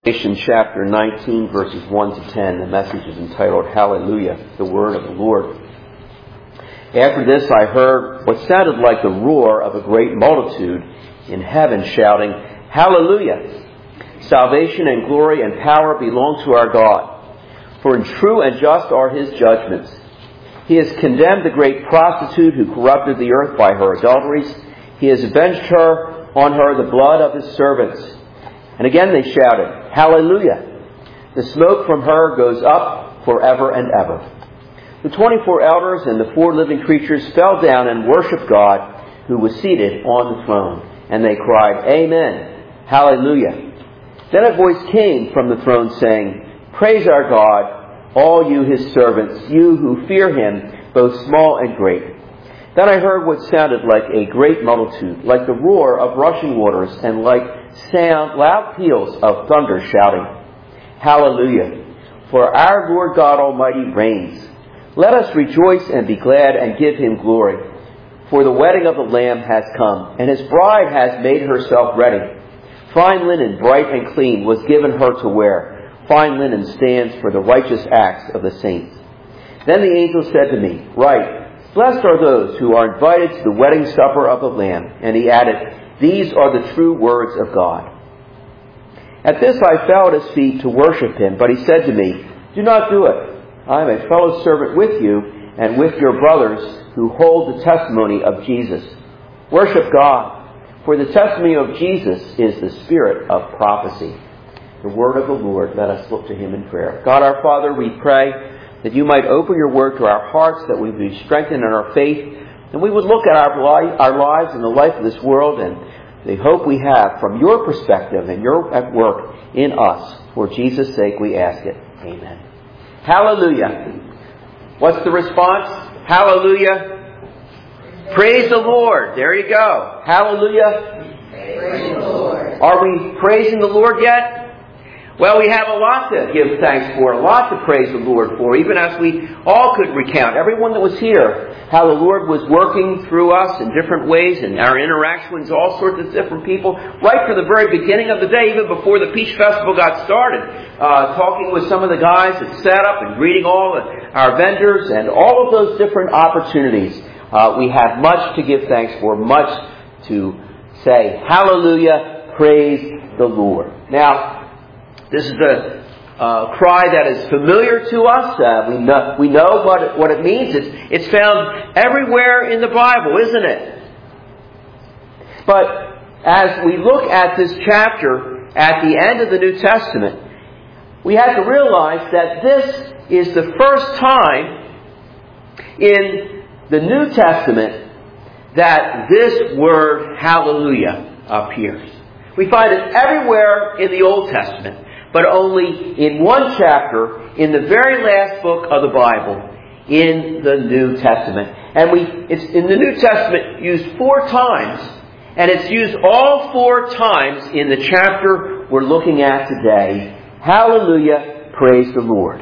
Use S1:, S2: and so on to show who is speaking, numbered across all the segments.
S1: Revelation chapter 19, verses 1 to 10. The message is entitled, Hallelujah, the Word of the Lord. After this I heard what sounded like the roar of a great multitude in heaven shouting, Hallelujah! Salvation and glory and power belong to our God. For true and just are His judgments. He has condemned the great prostitute who corrupted the earth by her adulteries. He has avenged her on her the blood of His servants. And again they shouted, Hallelujah! The smoke from her goes up forever and ever. The 24 elders and the 4 living creatures fell down and worshipped God who was seated on the throne. And they cried, Amen! Hallelujah! Then a voice came from the throne saying, Praise our God, all you His servants, you who fear Him, both small and great. Then I heard what sounded like a great multitude, like the roar of rushing waters, and like loud peals of thunder shouting, Hallelujah! For our Lord God Almighty reigns. Let us rejoice and be glad and give Him glory. For the wedding of the Lamb has come, and His bride has made herself ready. Fine linen, bright and clean, was given her to wear. Fine linen stands for the righteous acts of the saints. Then the angel said to me, Write, blessed are those who are invited to the wedding supper of the Lamb. And he added, These are the true words of God. At this I fell at His feet to worship Him, but He said to me, Do not do it. I am a fellow servant with you and with your brothers who hold the testimony of Jesus. Worship God, for the testimony of Jesus is the spirit of prophecy. The word of the Lord, let us look to Him in prayer. God our Father, we pray that You might open Your word to our hearts, that we be strengthened in our faith, and we would look at our lives and the life of this world and the hope we have from Your perspective and Your at work in us. For Jesus' sake we ask it. Amen. Hallelujah. What's the response? Hallelujah. Praise the Lord. There you go. Hallelujah.
S2: Praise the Lord.
S1: Are we praising the Lord yet? Well, we have a lot to give thanks for, a lot to praise the Lord for, even as we all could recount, everyone that was here, how the Lord was working through us in different ways and our interaction with all sorts of different people, right from the very beginning of the day, even before the Peach Festival got started, talking with some of the guys that set up and greeting all our vendors and all of those different opportunities. We have much to give thanks for, much to say, hallelujah, praise the Lord. Now, this is a cry that is familiar to us. We know what it means. It's found everywhere in the Bible, isn't it? But as we look at this chapter at the end of the New Testament, we have to realize that this is the first time in the New Testament that this word hallelujah appears. We find it everywhere in the Old Testament, but only in one chapter in the very last book of the Bible in the New Testament. And it's in the New Testament used 4 times, and it's used all 4 times in the chapter we're looking at today. Hallelujah, praise the Lord.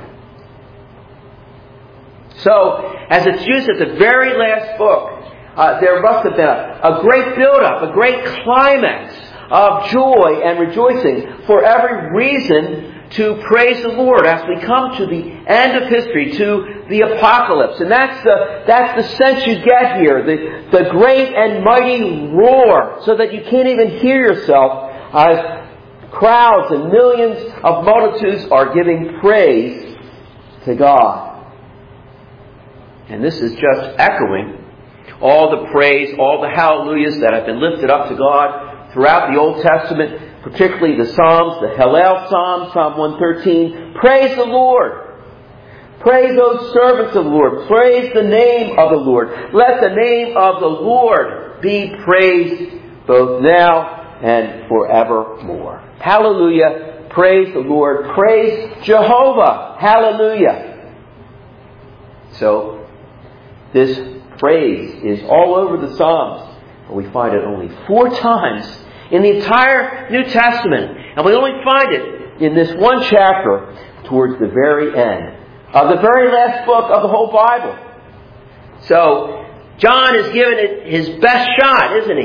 S1: So, as it's used at the very last book, there must have been a great build-up, a great climax of joy and rejoicing, for every reason to praise the Lord as we come to the end of history, to the apocalypse. And that's the sense you get here, the great and mighty roar, so that you can't even hear yourself as crowds and millions of multitudes are giving praise to God. And this is just echoing all the praise, all the hallelujahs that have been lifted up to God throughout the Old Testament, particularly the Psalms, the Hallel Psalm, Psalm 113. Praise the Lord. Praise those servants of the Lord. Praise the name of the Lord. Let the name of the Lord be praised both now and forevermore. Hallelujah. Praise the Lord. Praise Jehovah. Hallelujah. So, this praise is all over the Psalms, but we find it only 4 times in the entire New Testament. And we only find it in this one chapter towards the very end of the very last book of the whole Bible. So, John is giving it his best shot, isn't he?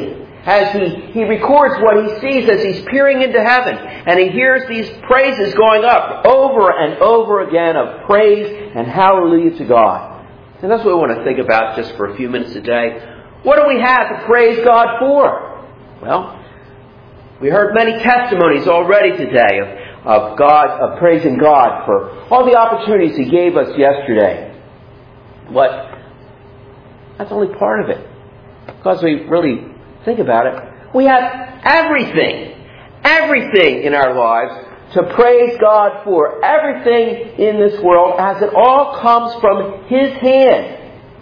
S1: as he records what he sees as he's peering into heaven. And he hears these praises going up over and over again of praise and hallelujah to God. And that's what we want to think about just for a few minutes today. What do we have to praise God for? Well, we heard many testimonies already today of praising God for all the opportunities He gave us yesterday. But that's only part of it. Because we really think about it, we have everything in our lives to praise God for. Everything in this world, as it all comes from His hand.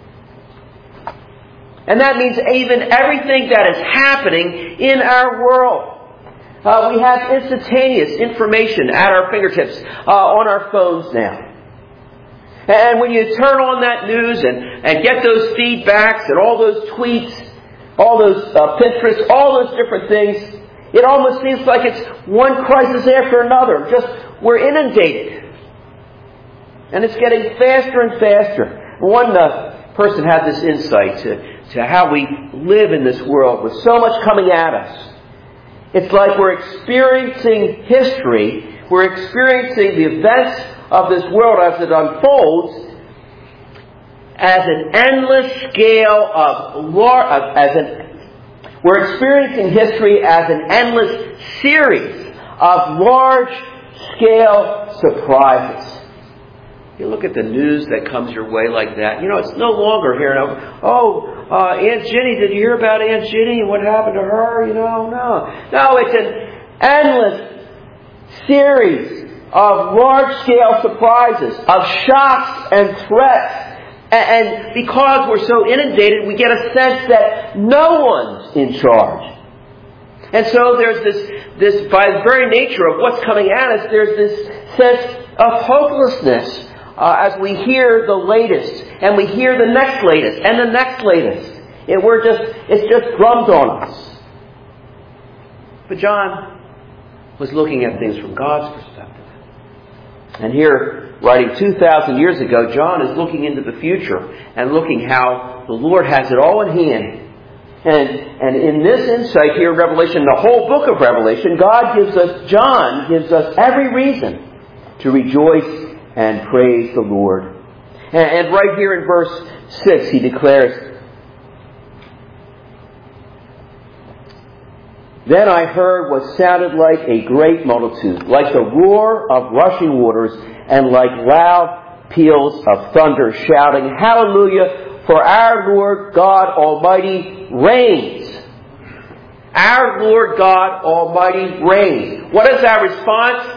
S1: And that means even everything that is happening in our world. We have instantaneous information at our fingertips on our phones now. And when you turn on that news and get those feedbacks and all those tweets, all those Pinterest, all those different things, it almost seems like it's one crisis after another. Just, we're inundated. And it's getting faster and faster. One person had this insight to how we live in this world with so much coming at us. It's like we're experiencing history. We're experiencing the events of this world as it unfolds as an endless scale of we're experiencing history as an endless series of large-scale surprises. You look at the news that comes your way like that. You know, it's no longer here. Aunt Ginny, did you hear about Aunt Ginny and what happened to her? No, it's an endless series of large-scale surprises, of shocks and threats. And because we're so inundated, we get a sense that no one's in charge. And so there's this, by the very nature of what's coming at us, there's this sense of hopelessness as we hear the latest, and we hear the next latest, and the next latest. It's just drummed on us. But John was looking at things from God's perspective. And here, writing 2,000 years ago, John is looking into the future and looking how the Lord has it all in hand. And in this insight here in Revelation, the whole book of Revelation, John gives us every reason to rejoice and praise the Lord. And right here in verse 6, he declares, "Then I heard what sounded like a great multitude, like the roar of rushing waters, and like loud peals of thunder, shouting, 'Hallelujah, for our Lord God Almighty reigns.'" Our Lord God Almighty reigns. What is our response?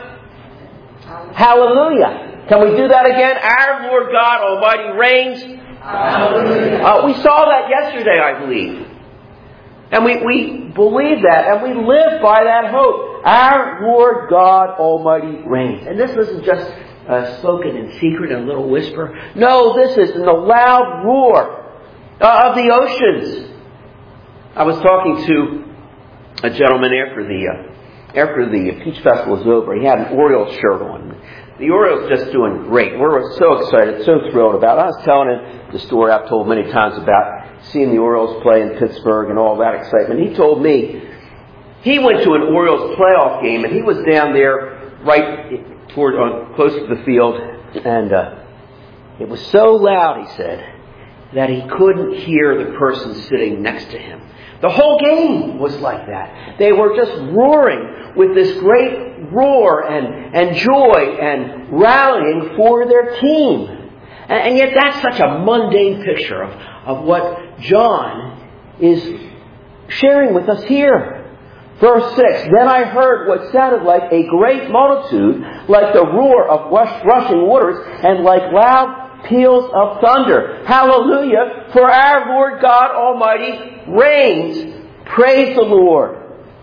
S1: Hallelujah. Can we do that again? Our Lord God Almighty reigns. Hallelujah. We saw that yesterday, I believe. And we believe that, and we live by that hope. Our Lord God Almighty reigns. And this isn't just spoken in secret in a little whisper. No, this is in the loud roar of the oceans. I was talking to a gentleman after the Peach Festival was over. He had an Orioles shirt on. The Orioles just doing great. We're so excited, so thrilled about it. I was telling him the story I've told many times about seeing the Orioles play in Pittsburgh and all that excitement. He told me he went to an Orioles playoff game, and he was down there right close to the field, and it was so loud, he said, that he couldn't hear the person sitting next to him. The whole game was like that. They were just roaring with this great roar and joy and rallying for their team. And yet that's such a mundane picture of what John is sharing with us here. Verse 6, "Then I heard what sounded like a great multitude, like the roar of rushing waters, and like loud peals of thunder. Hallelujah, for our Lord God Almighty reigns. Praise the Lord."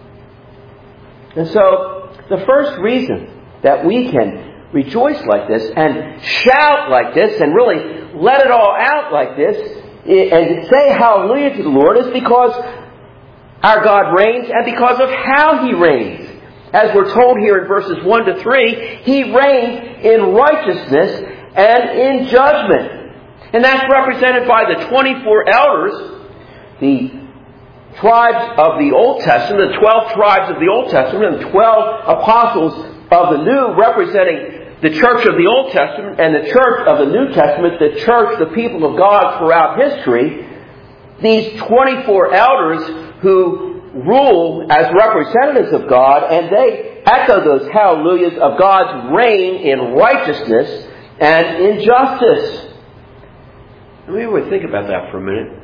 S1: And so, the first reason that we can rejoice like this and shout like this and really let it all out like this and say hallelujah to the Lord is because our God reigns and because of how He reigns. As we're told here in verses 1 to 3, He reigns in righteousness and in judgment. And that's represented by the 24 elders, the tribes of the Old Testament, the 12 tribes of the Old Testament, and 12 apostles of the New, representing the church of the Old Testament and the church of the New Testament, the church, the people of God throughout history, these 24 elders who rule as representatives of God, and they echo those hallelujahs of God's reign in righteousness and in justice. Maybe we think about that for a minute.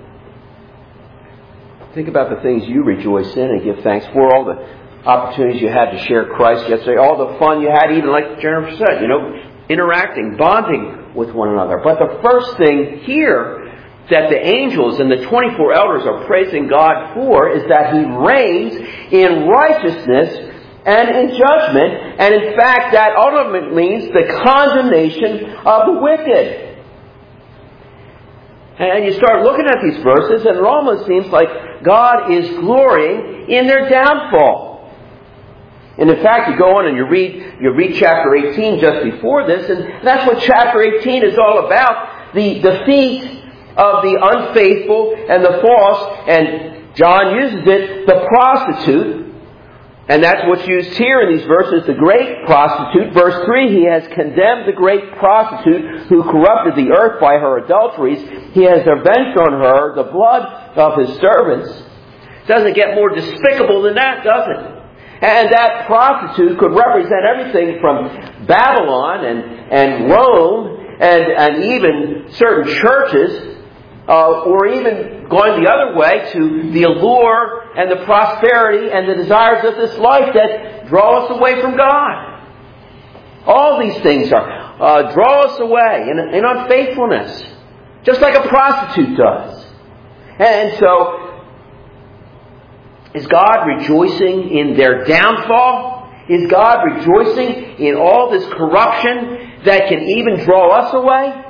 S1: Think about the things you rejoice in and give thanks for, all the opportunities you had to share Christ yesterday, all the fun you had, even like Jennifer said, interacting, bonding with one another. But the first thing here that the angels and the 24 elders are praising God for is that He reigns in righteousness and in judgment. And in fact, that ultimately means the condemnation of the wicked. And you start looking at these verses, and it almost seems like God is glorying in their downfall. And in fact, you go on and you read chapter 18 just before this, and that's what chapter 18 is all about. The defeat of the unfaithful and the false, and John uses it, the prostitute. And that's what's used here in these verses, the great prostitute. Verse 3, He has condemned the great prostitute who corrupted the earth by her adulteries. He has avenged on her the blood of His servants. Doesn't get more despicable than that, does it? And that prostitute could represent everything from Babylon and Rome and even certain churches, or even going the other way to the allure and the prosperity and the desires of this life that draw us away from God. All these things draw us away in unfaithfulness, just like a prostitute does. And so, is God rejoicing in their downfall? Is God rejoicing in all this corruption that can even draw us away?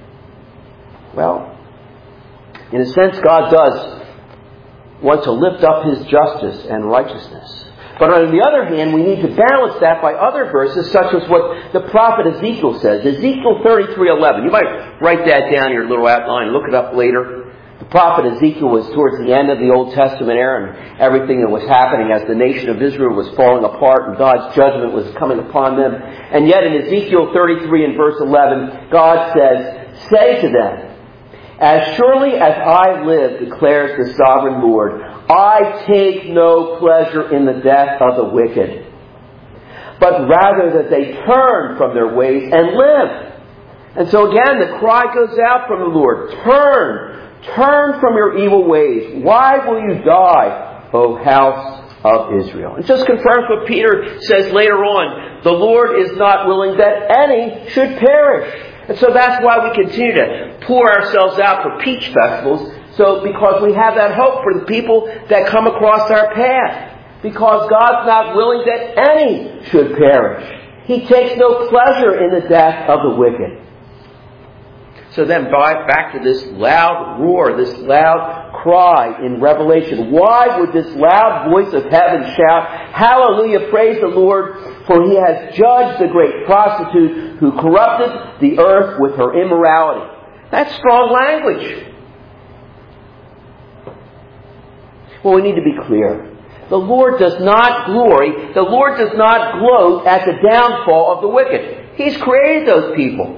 S1: Well, in a sense, God does want to lift up His justice and righteousness. But on the other hand, we need to balance that by other verses, such as what the prophet Ezekiel says. Ezekiel 33:11. You might write that down in your little outline, look it up later. The prophet Ezekiel was towards the end of the Old Testament era, and everything that was happening as the nation of Israel was falling apart and God's judgment was coming upon them. And yet in Ezekiel 33 and verse 11, God says, "Say to them, as surely as I live, declares the sovereign Lord, I take no pleasure in the death of the wicked, but rather that they turn from their ways and live." And so again, the cry goes out from the Lord, turn from your evil ways. Why will you die, O house of Israel? It just confirms what Peter says later on. The Lord is not willing that any should perish. And so that's why we continue to pour ourselves out for peach festivals. Because we have that hope for the people that come across our path. Because God's not willing that any should perish. He takes no pleasure in the death of the wicked. So then back to this loud roar, this loud cry in Revelation. Why would this loud voice of heaven shout, "Hallelujah, praise the Lord, for He has judged the great prostitute who corrupted the earth with her immorality"? That's strong language. Well, we need to be clear. The Lord does not glory, the Lord does not gloat at the downfall of the wicked. He's created those people.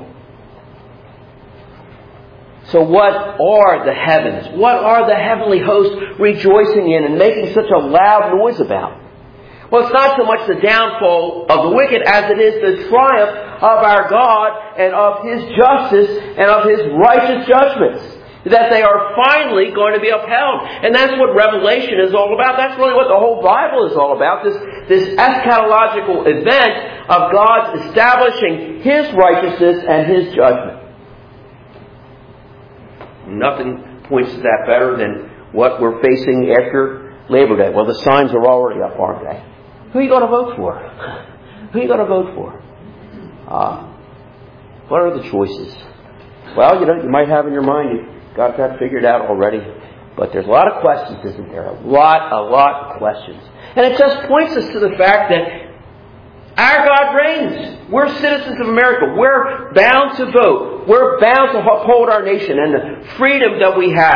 S1: So what are the heavens? What are the heavenly hosts rejoicing in and making such a loud noise about? Well, it's not so much the downfall of the wicked as it is the triumph of our God and of His justice and of His righteous judgments. That they are finally going to be upheld. And that's what Revelation is all about. That's really what the whole Bible is all about. This eschatological event of God establishing His righteousness and His judgment. Nothing points to that better than what we're facing after Labor Day. Well, the signs are already up, aren't they? Who are you going to vote for? Who are you going to vote for? What are the choices? Well, you might have in your mind, you've got that figured out already. But there's a lot of questions, isn't there? A lot of questions. And it just points us to the fact that our God reigns. We're citizens of America. We're bound to vote. We're bound to uphold our nation and the freedom that we have.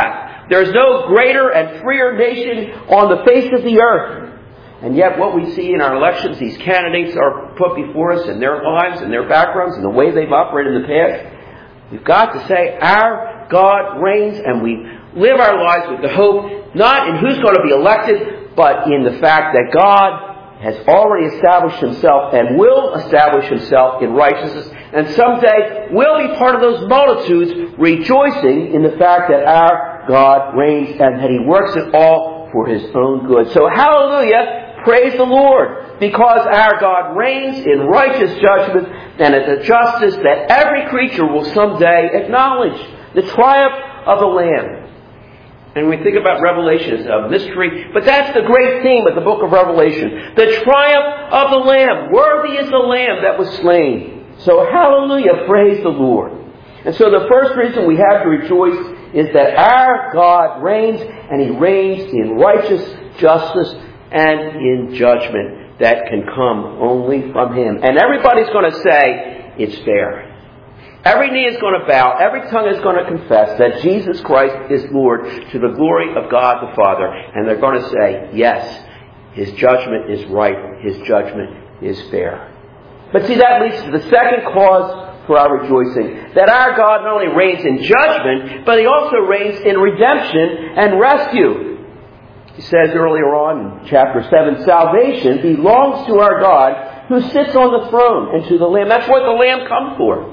S1: There is no greater and freer nation on the face of the earth. And yet what we see in our elections, these candidates are put before us and their lives and their backgrounds and the way they've operated in the past. We've got to say our God reigns, and we live our lives with the hope not in who's going to be elected, but in the fact that God has already established Himself and will establish Himself in righteousness, and someday we'll be part of those multitudes rejoicing in the fact that our God reigns and that He works it all for His own good. So hallelujah, praise the Lord, because our God reigns in righteous judgment and at the justice that every creature will someday acknowledge. The triumph of the Lamb. And we think about Revelation as a mystery, but that's the great theme of the book of Revelation. The triumph of the Lamb. Worthy is the Lamb that was slain. So hallelujah, praise the Lord. And so the first reason we have to rejoice is that our God reigns, and He reigns in righteous justice and in judgment that can come only from Him. And everybody's going to say, it's fair. Every knee is going to bow, every tongue is going to confess that Jesus Christ is Lord to the glory of God the Father. And they're going to say, yes, His judgment is right, His judgment is fair. But see, that leads to the second cause for our rejoicing. That our God not only reigns in judgment, but He also reigns in redemption and rescue. He says earlier on in chapter 7, salvation belongs to our God who sits on the throne and to the Lamb. That's what the Lamb comes for.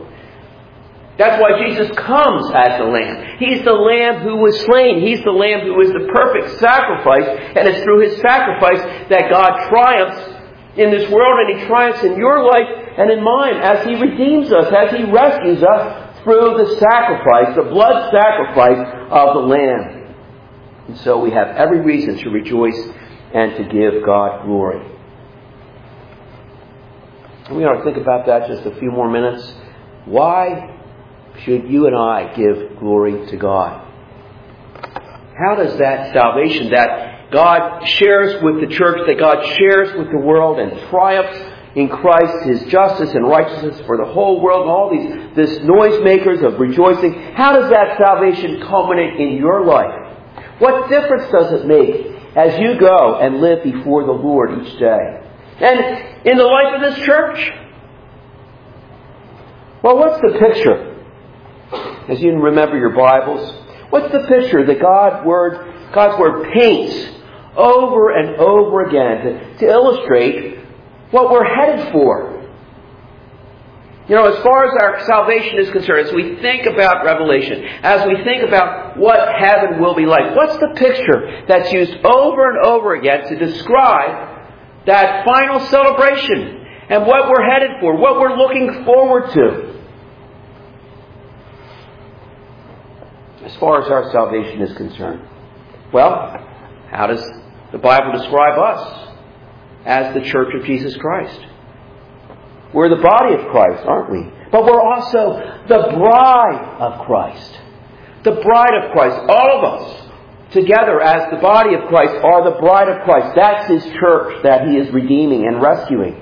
S1: That's why Jesus comes as the Lamb. He's the Lamb who was slain. He's the Lamb who is the perfect sacrifice. And it's through His sacrifice that God triumphs in this world, and He triumphs in your life and in mine as He redeems us, as He rescues us through the sacrifice, the blood sacrifice of the Lamb. And so we have every reason to rejoice and to give God glory. And we ought to think about that just a few more minutes. Why should you and I give glory to God? How does that salvation that God shares with the church, that God shares with the world and triumphs in Christ, His justice and righteousness for the whole world, and all this noisemakers of rejoicing, how does that salvation culminate in your life? What difference does it make as you go and live before the Lord each day? And in the life of this church? Well, what's the picture? As you remember your Bibles, what's the picture that God's Word paints over and over again to illustrate what we're headed for? You know, as far as our salvation is concerned, as we think about Revelation, as we think about what heaven will be like, what's the picture that's used over and over again to describe that final celebration and what we're headed for, what we're looking forward to? As far as our salvation is concerned. Well, how does the Bible describe us as the Church of Jesus Christ? We're the body of Christ, aren't we? But we're also the bride of Christ. The bride of Christ. All of us together as the body of Christ are the bride of Christ. That's His church that He is redeeming and rescuing.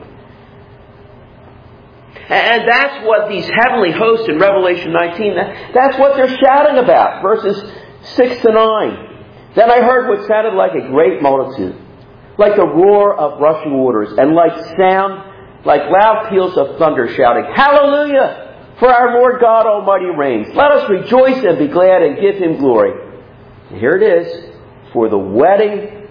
S1: And that's what these heavenly hosts in Revelation 19, that's what they're shouting about. Verses 6 to 9. Then I heard what sounded like a great multitude, like the roar of rushing waters, and like loud peals of thunder shouting, Hallelujah! For our Lord God Almighty reigns. Let us rejoice and be glad and give Him glory. And here it is. For the wedding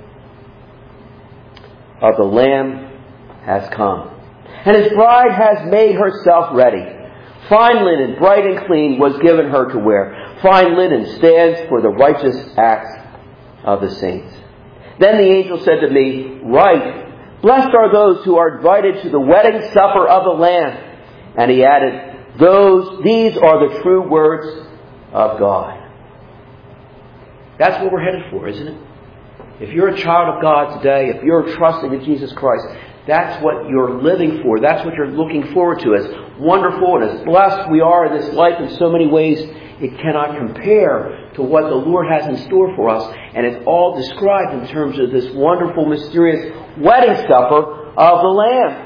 S1: of the Lamb has come, and His bride has made herself ready. Fine linen, bright and clean, was given her to wear. Fine linen stands for the righteous acts of the saints. Then the angel said to me, Write, blessed are those who are invited to the wedding supper of the Lamb. And he added, These are the true words of God. That's what we're headed for, isn't it? If you're a child of God today, if you're trusting in Jesus Christ, that's what you're living for. That's what you're looking forward to. As wonderful and as blessed we are in this life in so many ways, it cannot compare to what the Lord has in store for us. And it's all described in terms of this wonderful, mysterious wedding supper of the Lamb.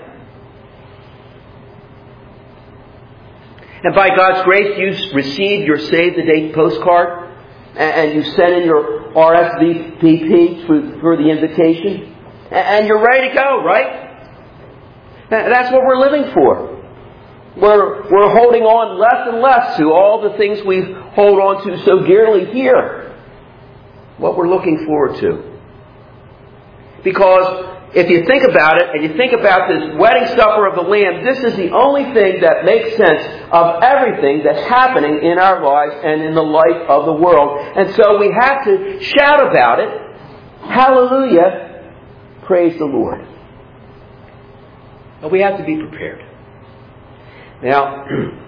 S1: And by God's grace, you received your Save the Date postcard. and you sent in your RSVP through the invitation, and you're ready to go, right? That's what we're living for. We're holding on less and less to all the things we hold on to so dearly here. What we're looking forward to. Because if you think about it, and you think about this wedding supper of the Lamb, this is the only thing that makes sense of everything that's happening in our lives and in the life of the world. And so we have to shout about it. Hallelujah. Praise the Lord. But we have to be prepared. Now,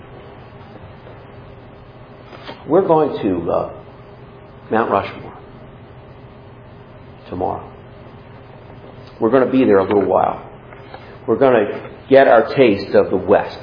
S1: we're going to Mount Rushmore tomorrow. We're going to be there a little while. We're going to get our taste of the West.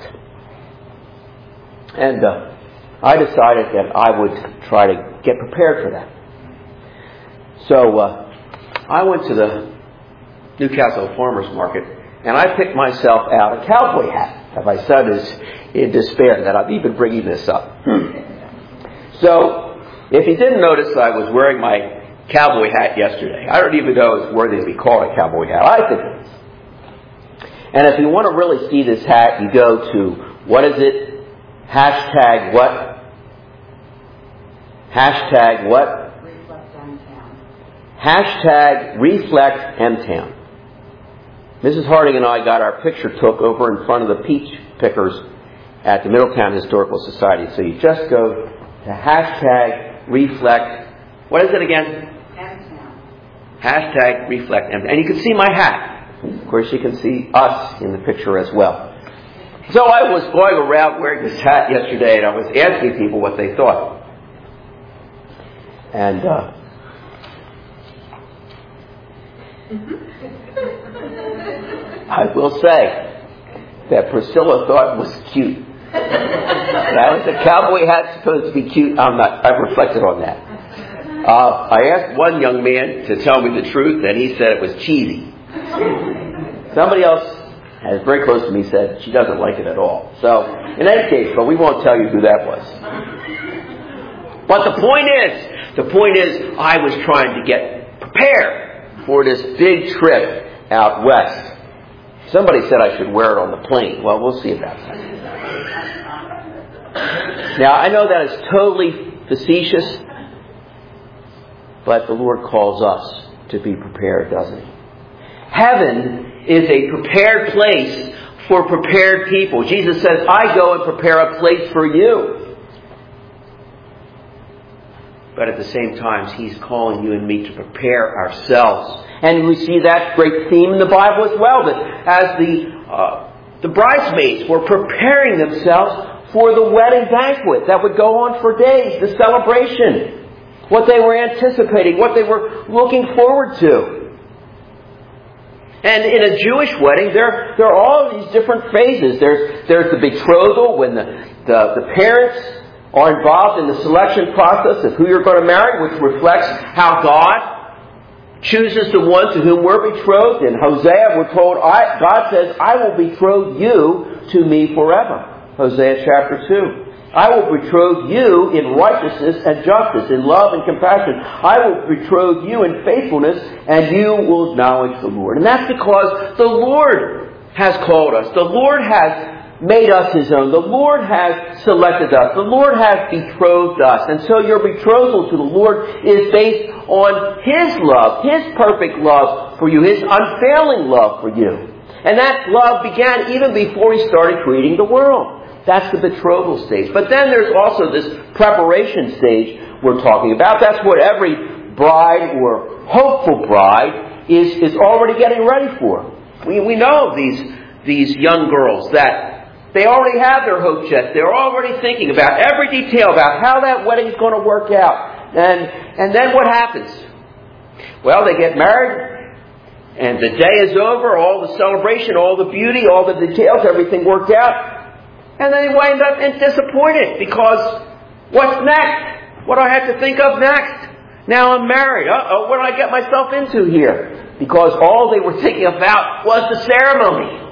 S1: And I decided that I would try to get prepared for that. So I went to the Newcastle Farmers Market and I picked myself out a cowboy hat. My son is in despair that I'm even bringing this up. So, if you didn't notice, I was wearing my cowboy hat yesterday. I don't even know it's worthy to be called a cowboy hat. I think it is. And if you want to really see this hat, you go to, what is it? Hashtag what? Hashtag what?
S2: Reflect M-Town.
S1: Hashtag Reflect M-Town. Mrs. Harding and I got our picture took over in front of the peach pickers at the Middletown Historical Society. So you just go to hashtag Reflect. What is it again?
S2: M-Town.
S1: Hashtag Reflect M-Town. And you can see my hat. Of course, you can see us in the picture as well. So I was going around wearing this hat yesterday, and I was asking people what they thought. And I will say that Priscilla thought it was cute. Now, is a cowboy hat supposed to be cute? I've reflected on that. I asked one young man to tell me the truth, and he said it was cheesy. Somebody else, very close to me, said she doesn't like it at all. So, in any case, but we won't tell you who that was. But the point is, I was trying to get prepared for this big trip out west. Somebody said I should wear it on the plane. Well, we'll see about that. Now, I know that is totally facetious, but the Lord calls us to be prepared, doesn't He? Heaven is a prepared place for prepared people. Jesus says, I go and prepare a place for you. But at the same time, He's calling you and me to prepare ourselves. And we see that great theme in the Bible as well, that as the bridesmaids were preparing themselves for the wedding banquet that would go on for days, the celebration, what they were anticipating, what they were looking forward to. And in a Jewish wedding, there are all these different phases. There's the betrothal, when the parents are involved in the selection process of who you're going to marry, which reflects how God chooses the one to whom we're betrothed. In Hosea, we're told, God says, I will betroth you to me forever. Hosea chapter 2. I will betroth you in righteousness and justice, in love and compassion. I will betroth you in faithfulness, and you will acknowledge the Lord. And that's because the Lord has called us. The Lord has made us His own. The Lord has selected us. The Lord has betrothed us. And so your betrothal to the Lord is based on His love, His perfect love for you, His unfailing love for you. And that love began even before He started creating the world. That's the betrothal stage. But then there's also this preparation stage we're talking about. That's what every bride or hopeful bride is already getting ready for. We know these young girls that they already have their hope chest. They're already thinking about every detail about how that wedding is going to work out. And then what happens? Well, they get married, and the day is over, all the celebration, all the beauty, all the details, everything worked out. And then they wind up disappointed because what's next? What do I have to think of next? Now I'm married. What did I get myself into here? Because all they were thinking about was the ceremony.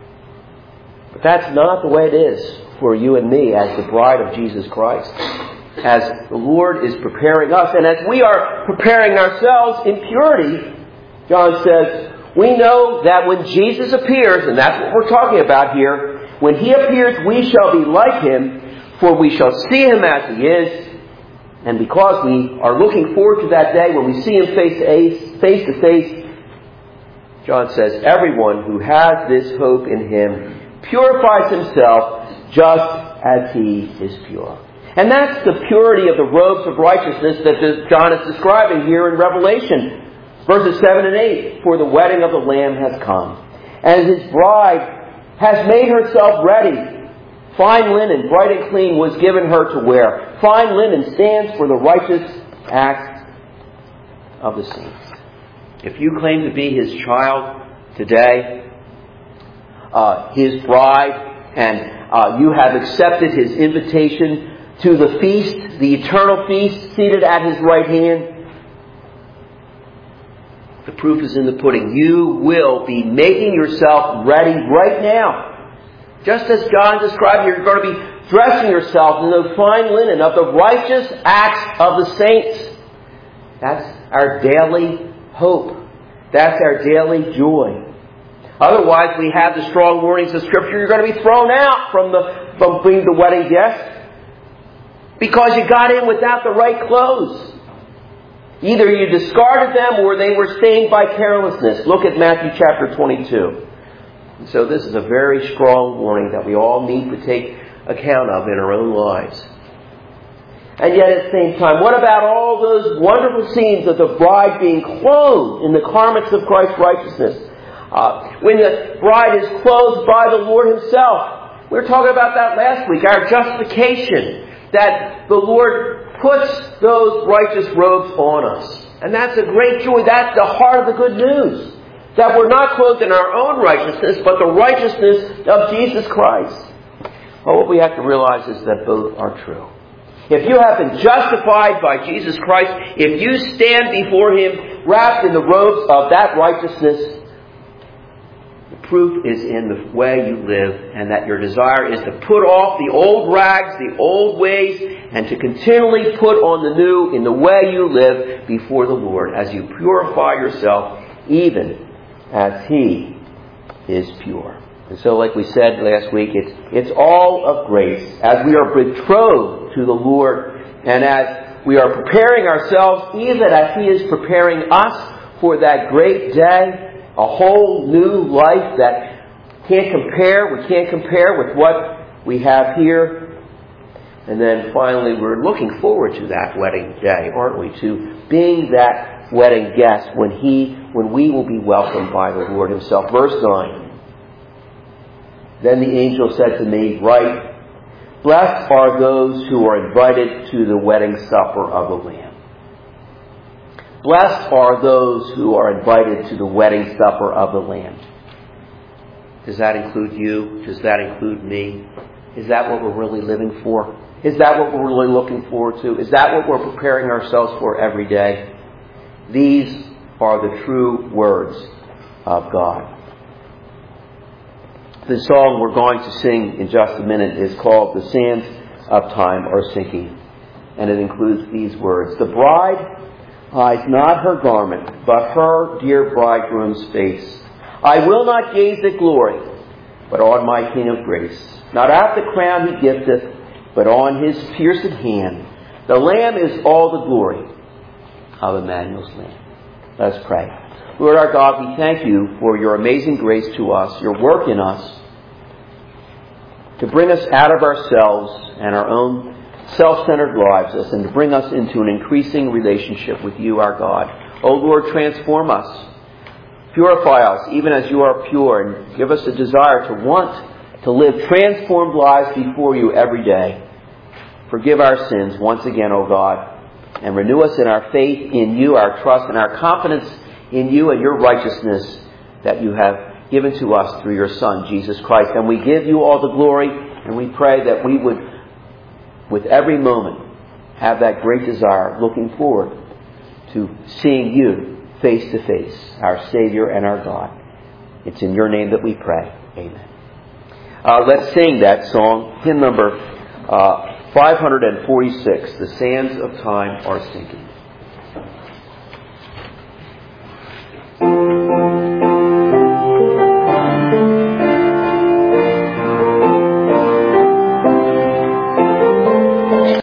S1: But that's not the way it is for you and me as the bride of Jesus Christ. as the Lord is preparing us, and as we are preparing ourselves in purity, John says, we know that when Jesus appears, and that's what we're talking about here, when He appears, we shall be like Him, for we shall see Him as He is. And because we are looking forward to that day when we see Him face to face, John says, everyone who has this hope in Him purifies himself just as He is pure. And that's the purity of the robes of righteousness that John is describing here in Revelation. Verses 7 and 8, for the wedding of the Lamb has come, and His bride has made herself ready. Fine linen, bright and clean, was given her to wear. Fine linen stands for the righteous acts of the saints. If you claim to be His child today, His bride, and you have accepted His invitation to the feast, the eternal feast, seated at His right hand, the proof is in the pudding. You will be making yourself ready right now. Just as John described, you're going to be dressing yourself in the fine linen of the righteous acts of the saints. That's our daily hope. That's our daily joy. Otherwise, we have the strong warnings of Scripture. You're going to be thrown out from being the wedding guest because you got in without the right clothes. Either you discarded them or they were stained by carelessness. Look at Matthew chapter 22. So this is a very strong warning that we all need to take account of in our own lives. And yet at the same time, what about all those wonderful scenes of the bride being clothed in the garments of Christ's righteousness? When the bride is clothed by the Lord Himself. We were talking about that last week, our justification. That the Lord puts those righteous robes on us. And that's a great joy. That's the heart of the good news. That we're not clothed in our own righteousness, but the righteousness of Jesus Christ. Well, what we have to realize is that both are true. If you have been justified by Jesus Christ, if you stand before Him wrapped in the robes of that righteousness, the proof is in the way you live, and that your desire is to put off the old rags, the old ways, and to continually put on the new in the way you live before the Lord as you purify yourself even as He is pure. And so, like we said last week, it's all of grace. As we are betrothed to the Lord, and as we are preparing ourselves, even as He is preparing us for that great day, a whole new life that we can't compare with what we have here. And then finally, we're looking forward to that wedding day, aren't we? To being that wedding guest when we will be welcomed by the Lord Himself. Verse 9. Then the angel said to me, "Write, blessed are those who are invited to the wedding supper of the Lamb." Blessed are those who are invited to the wedding supper of the Lamb. Does that include you? Does that include me? Is that what we're really living for? Is that what we're really looking forward to? Is that what we're preparing ourselves for every day? These are the true words of God. The song we're going to sing in just a minute is called "The Sands of Time Are Sinking." And it includes these words. The bride hides not her garment, but her dear bridegroom's face. I will not gaze at glory, but on my King of grace. Not at the crown He gifteth, but on His pierced hand. The Lamb is all the glory of Emmanuel's Lamb. Let us pray. Lord our God, we thank You for Your amazing grace to us, Your work in us, to bring us out of ourselves and our own self-centered lives, and to bring us into an increasing relationship with You, our God. O Lord, transform us. Purify us, even as You are pure, and give us a desire to want to live transformed lives before You every day. Forgive our sins once again, O God, and renew us in our faith in You, our trust, and our confidence in You and Your righteousness that You have given to us through Your Son, Jesus Christ. And we give You all the glory, and we pray that we would, with every moment, have that great desire, looking forward to seeing You face to face, our Savior and our God. It's in Your name that we pray. Amen. Let's sing that song, hymn number 546. The sands of time are sinking.